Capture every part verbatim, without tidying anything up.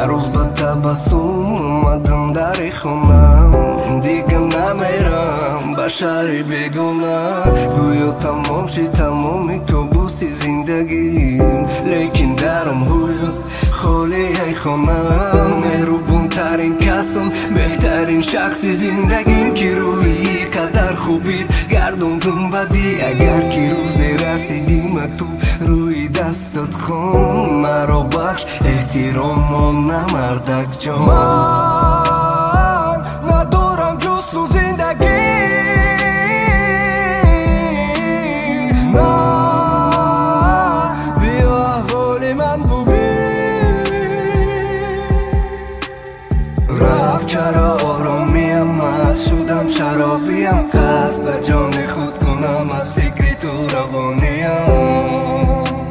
هر روز با تبسم اومدم در خونم، دیگه نمیرم با شهری بگونم. گویا تمام شی تمامی کابوسی زندگیم، لیکن درم هویا خالی ای خونم. مهربون ترین کسم، بهترین شخصی زندگیم که روی قدر خوبید گردوندم بدی. اگر که روزی رسیدی مکتوب روی دستت خون، مرا بخش احترام و نمردک جان. من ندارم جز تو زندگی، نه بیا احوال من ببین. رفت چرا آرامیم، از شدم شرابیم، قصد به جان خود کنم از فکری تو روانیم.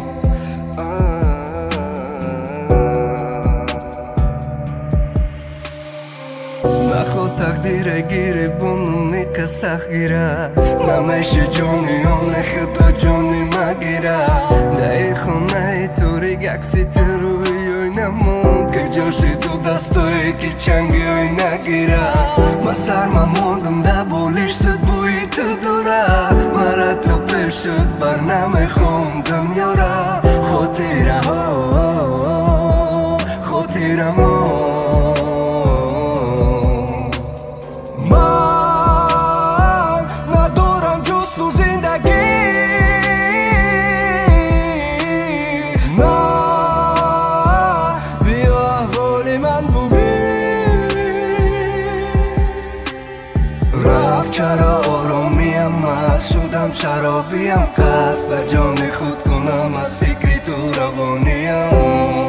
نخواد تقدیر گیری بونمی که سخت گیره، نمیشه جانی آن خدا جانی مگیره. در خونه توری گکسی تروی اوی نمون که جاشی تو دستایی که چنگی اوی نگیره. ما سرمموندم ده بالشت بوی تو دوره، مرا تو پیشت بر نمیخوام دنیا را. خاطره ها خاطره ما چرا آرامیم، از شدم شرابیم، قصد به جان خود کنم از فکری تو روانیم.